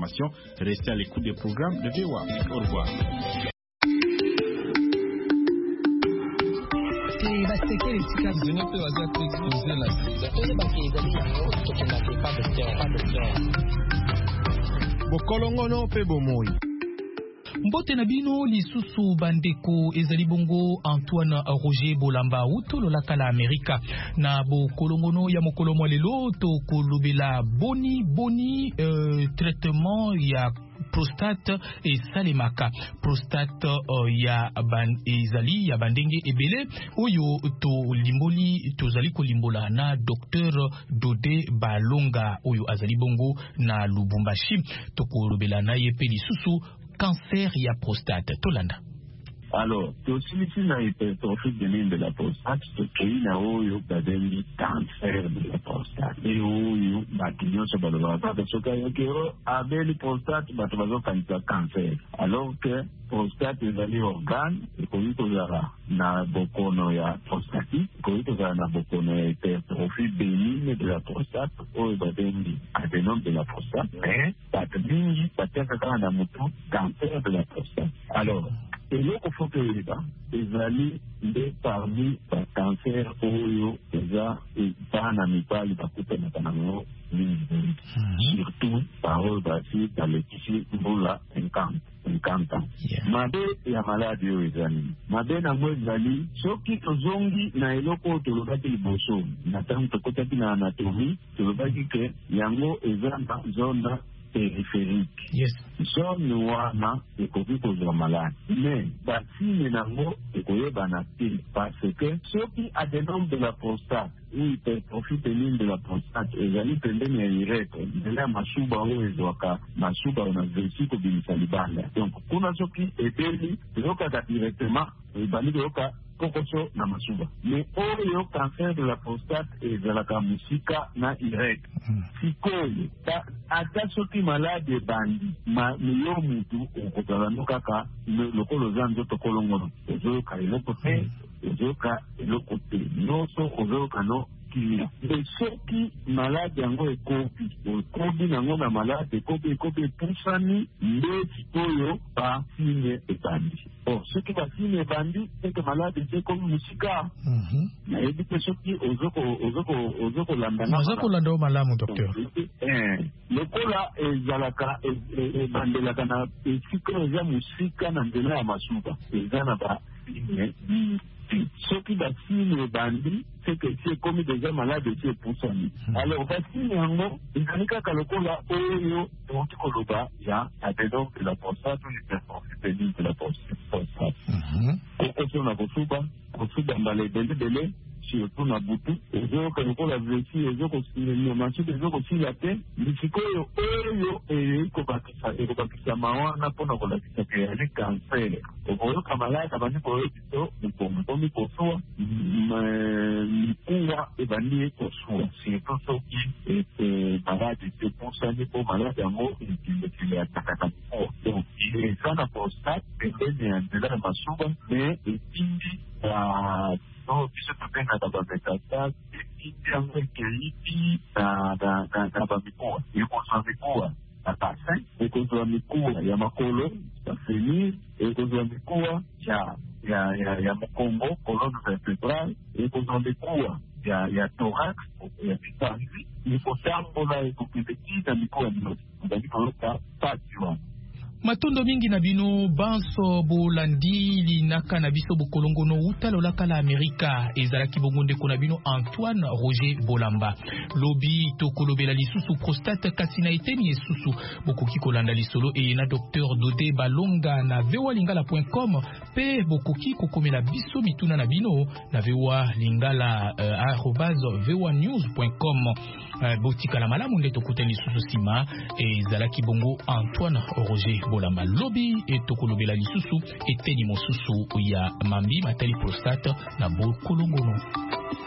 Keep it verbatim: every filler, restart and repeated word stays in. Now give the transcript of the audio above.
informations. Restez à l'écoute des programmes de V O A. Au revoir. Bokolongono pe bomoi. Mbote na bino lisusu bandeko ezali bongo Antoine Roger Bolamba utolo la kala Amerika na bo kolongono ya mokolo mwa lelo to kolobela boni boni euh, traitement ya prostate et salemaka prostate uh, ya ban ezali ya bandenge ebele oyo to limboli tozali kolimbola na docteur Dodé Balonga oyo azali bongo na Lubumbashi to kolobela na ye pe lisusu cancer ya prostate tolanda. Alors, tosilisi na hypertrophie bénigne de la prostate, tokei na oyo babengi cancer de la prostate. E oyo bato nyonso balobaka kaka soki ayoki o abeli prostate bato bazokanisa cancer. Alors que prostate ezali organe ekoki kozala na bokono ya prostatique, ekoki kozala na bokono ya hypertrophie bénigne de la prostate oyo babengi adénome de la prostate. Mais bato mingi batiaka kaka na motu cancer de la prostate. Alors, eloko foto yeba ezali nde parmi ba cancer oyo eza bana mibali bakutanaka nango mingi surtout baoyo basi balekisi mbula cinquante ans. Mabe ya maladi oyo ezali mabe nango ezali soki tozongi na eloko oyo tolobaki liboso na ntango tokotaki na anatomie tolobaki ke yango eza na zone périphérique. Yes. Zone wana ekoki kozwa malade. Mais basine nango ekoyebana te parce que soki adénome de la prostate ou hypertrophie bénigne de la prostate ezali pembeni ya urètre nzela ya masuba oyo ezwaka masuba na vesi kobimisa libanda. Donc kuna soki ebeli ezokaka directement ebandi koyoka kokoso na masuba. Mais oyo cancer de la prostate ezalaka musika na urètre. Sikoyo ata soki malade ebandi ma miyo mutu okozala no kaka lokolo za nzoto kolongono ozoyoka eloko te ozoyoka eloko te nyonso ozoyoka no kimia. Mais soki malade yango ekobi ekobi nango na malade ekobi ekobi epusani nde sikoyo basine ebandi. Bon, soki basine ebandi seke malade ekomi musika nayebi te soki ozokolanda ozokolanda malamu docteur. Lokola ezalaka ebandelaka na esika eza musika na nzela ya masuba eza na basine soki basine ebandi seke esi ekomi deja malade esi epusani. Alors basine yango ezali kaka lokola oyo toki koloba ya adénome de la prostate ou hypertrophie bénigne de la prostate. Kokoso na kosuba kosuba mbala ebelebele surtout na butu ezoyoka lokola vesi ezokosilamasuka ezokosila te lisikoyo oyo ekobakisa mawana mpona kolakisa ke yali cancer okoyoka malade abandi koyoki to mokongo komi kosuwa mikuwa ebandi ekosuwa surtout soki malade epusani mpo malade yango ekilekile atakaka mikuwa. Donc eza na prostate pembeni ya nzela ya masuba me etindi no biso topengaka bametastase etindi yango ekeibi na bamikuwa ekozwa mikuwa na basin ekozwa mikuwa ya makolo bafenir ekozwa mikuwa ya mokongo colonne vertébrale ekozwa mikuwa ya thorax ya mitanzi ekotambola ekokende na mikuwa nyonso ezali koloka pasi wana. Matondo mingi na bino banso bolandi linaka na biso bokolongono utalo la kala Amerika ezalaki bongonde ko na bino Antoine Roger Bolamba lobi to kolobela lisusu prostate kasi na eteni esusu bokoki kolanda lisolo e na docteur Dodé Balonga na v o a lingala point com pe bokoki kokomela biso mituna na bino na v o a lingala uh, arobase v o a news point com uh, botika la malamu nde tokuteni lisusu sima ezalaki bongo Antoine Roger Bolamba lobi etokolobela lisusu eteni mosusu ya mambi matali prostate na bokolongono.